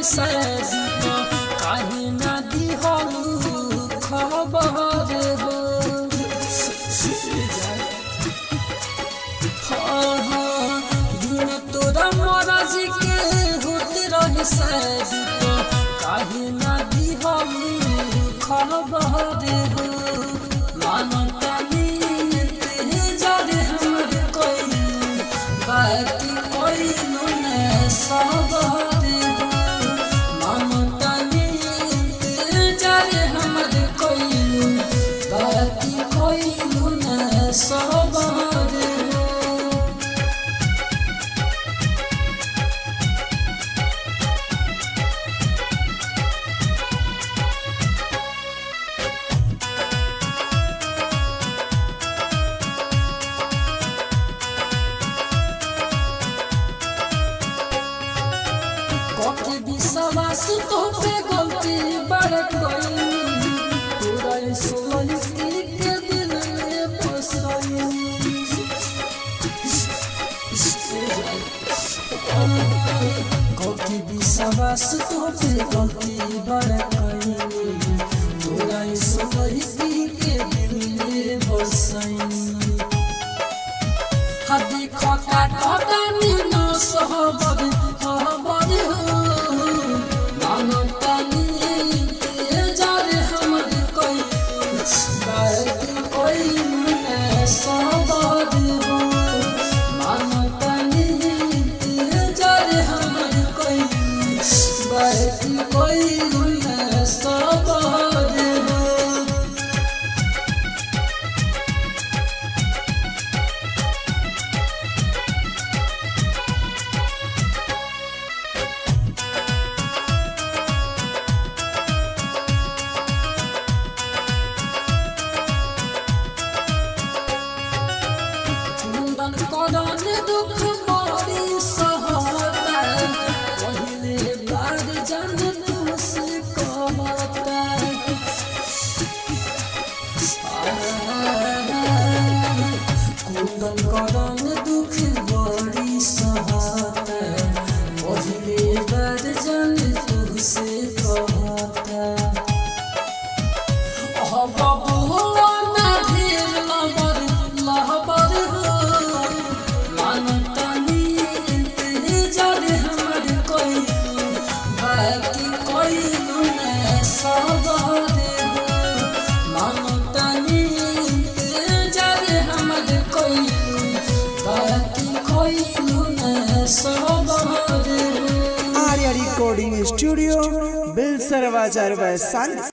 सजी काहे ना दिहलू खबर हो दिन तोरा मरज के होते रहे सजी काहे ना दिहलू खबर हो मानता बाकी कोई न सबर ममता जारे हमर कोई बाकी कोई न सबर विश्वास तो पे गलती बड़ कोई पूरा सोलती के दिल में बसई गलती विश्वास तो पे गलती बड़ कोई पूरा सोलती के दिल में बसई हदी खटा खटा नीनो सहबर दुख मोरी सहता पहले बार जान तुमसे कहता कुंदन करन दुख मोरी सहता पहले बार जान तुमसे कहता बाबू ना ढेर लहबर आर्या रिकॉर्डिंग स्टूडियो बिलसरवा वैशाली।